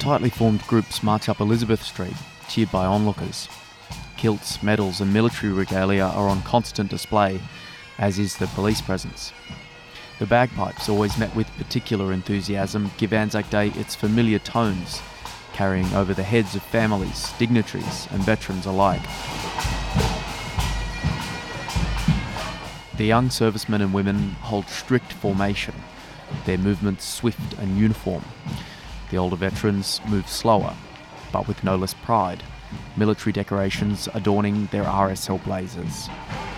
tightly formed groups march up Elizabeth Street, cheered by onlookers. Kilts, medals and military regalia are on constant display, as is the police presence. The bagpipes, always met with particular enthusiasm, give Anzac Day its familiar tones, carrying over the heads of families, dignitaries and veterans alike. The young servicemen and women hold strict formation, their movements swift and uniform. The older veterans move slower, but with no less pride, military decorations adorning their RSL blazers.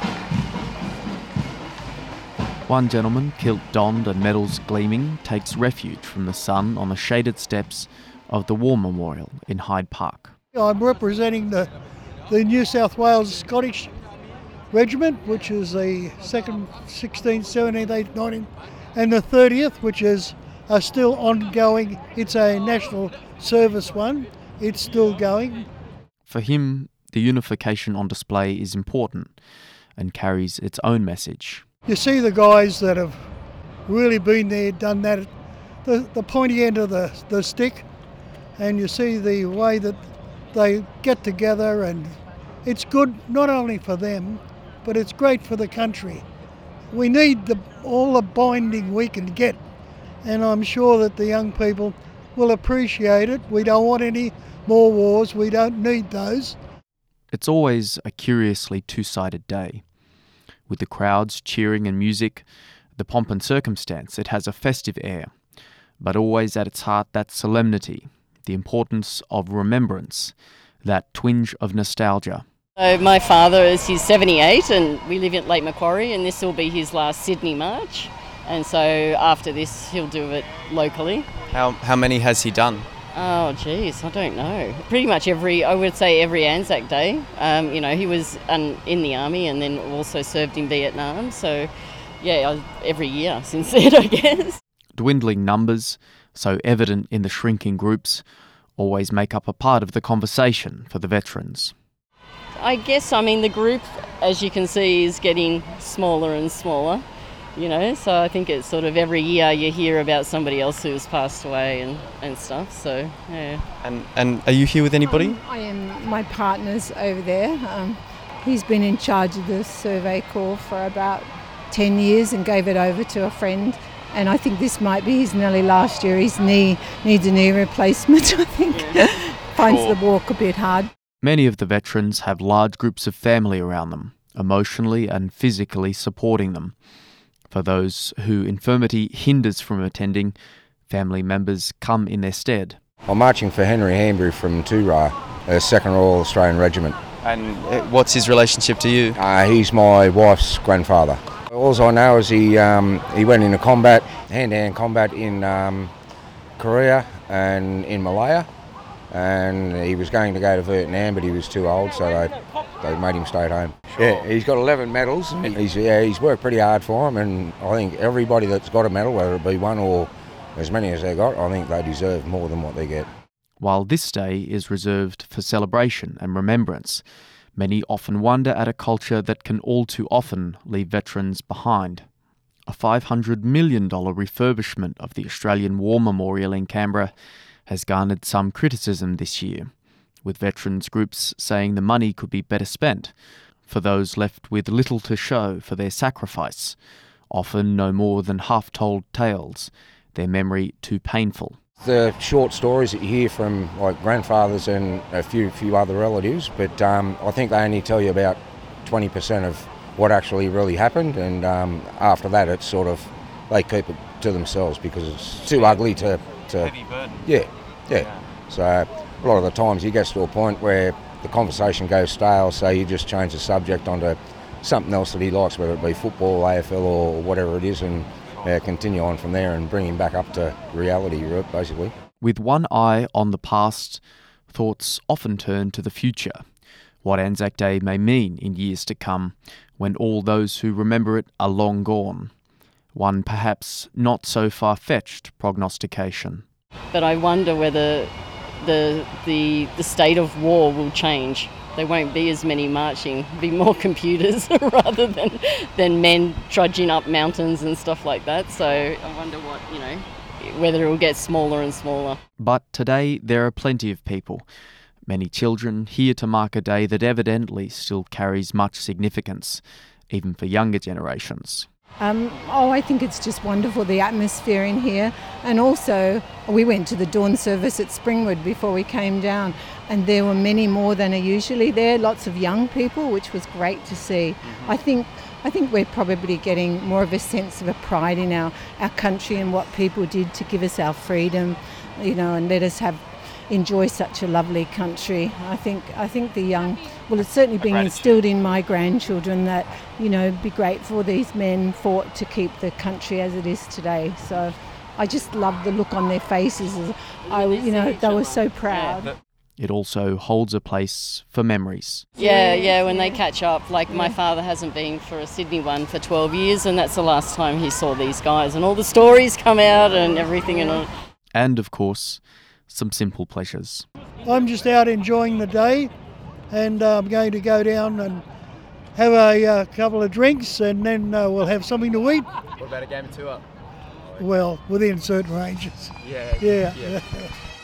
One gentleman, kilt donned and medals gleaming, takes refuge from the sun on the shaded steps of the War Memorial in Hyde Park. I'm representing the New South Wales Scottish Regiment, which is the 2nd, 16th, 17th, 18th, 19th, and the 30th, which is still ongoing. It's a national service one. It's still going. For him, the unification on display is important and carries its own message. You see the guys that have really been there, done that, the pointy end of the stick, and you see the way that they get together, and it's good not only for them, but it's great for the country. We need all the binding we can get, and I'm sure that the young people will appreciate it. We don't want any more wars, we don't need those. It's always a curiously two-sided day. With the crowds cheering and music, the pomp and circumstance, it has a festive air, but always at its heart that solemnity, the importance of remembrance, that twinge of nostalgia. So my father he's 78 and we live at Lake Macquarie, and this will be his last Sydney march, and so after this he'll do it locally. How many has he done? Oh geez, I don't know. Pretty much every Anzac Day. He was in the army and then also served in Vietnam, so yeah, every year since then, I guess. Dwindling numbers, so evident in the shrinking groups, always make up a part of the conversation for the veterans. I guess, the group, as you can see, is getting smaller and smaller, so I think it's sort of every year you hear about somebody else who's passed away and stuff, so yeah. And are you here with anybody? I am. My partner's over there. He's been in charge of the Survey Corps for about 10 years and gave it over to a friend, and I think this might be his nearly last year. His knee needs a knee replacement, I think. Finds the walk a bit hard. Many of the veterans have large groups of family around them, emotionally and physically supporting them. For those who infirmity hinders from attending, family members come in their stead. I'm marching for Henry Hanbury from Toorak, 2nd Royal Australian Regiment. And what's his relationship to you? He's my wife's grandfather. All I know is he went into combat, hand-to-hand combat in Korea and in Malaya. And he was going to go to Vietnam, but he was too old, so they made him stay at home. Yeah, he's got 11 medals. He's worked pretty hard for them, and I think everybody that's got a medal, whether it be one or as many as they got, I think they deserve more than what they get. While this day is reserved for celebration and remembrance, many often wonder at a culture that can all too often leave veterans behind. A $500 million refurbishment of the Australian War Memorial in Canberra has garnered some criticism this year, with veterans groups saying the money could be better spent for those left with little to show for their sacrifice, often no more than half-told tales, their memory too painful. The short stories that you hear from like grandfathers and a few other relatives, but I think they only tell you about 20% of what actually really happened, and after that it's sort of, they keep it to themselves because it's too ugly to heavy burden. Yeah. So a lot of the times he gets to a point where the conversation goes stale, so you just change the subject onto something else that he likes, whether it be football, AFL or whatever it is, and continue on from there and bring him back up to reality, basically. With one eye on the past, thoughts often turn to the future. What Anzac Day may mean in years to come, when all those who remember it are long gone. One perhaps not so far-fetched prognostication. But I wonder whether the state of war will change. There won't be as many marching, be more computers rather than men trudging up mountains and stuff like that. So I wonder what, whether it will get smaller and smaller. But today there are plenty of people, many children, here to mark a day that evidently still carries much significance, even for younger generations. I think it's just wonderful, the atmosphere in here. And also, we went to the dawn service at Springwood before we came down, and there were many more than are usually there, lots of young people, which was great to see. I think we're probably getting more of a sense of a pride in our country and what people did to give us our freedom, and let us enjoy such a lovely country. I think the young, well, it's certainly been instilled in my grandchildren that, be grateful these men fought to keep the country as it is today. So I just love the look on their faces. They were so proud. It also holds a place for memories. Yeah, when they catch up. Like my father hasn't been for a Sydney one for 12 years, and that's the last time he saw these guys, and all the stories come out and everything and all. And of course, some simple pleasures. I'm just out enjoying the day, and I'm going to go down and have a couple of drinks, and then we'll have something to eat. What about a game of 2 up? Well, within certain ranges. Yeah.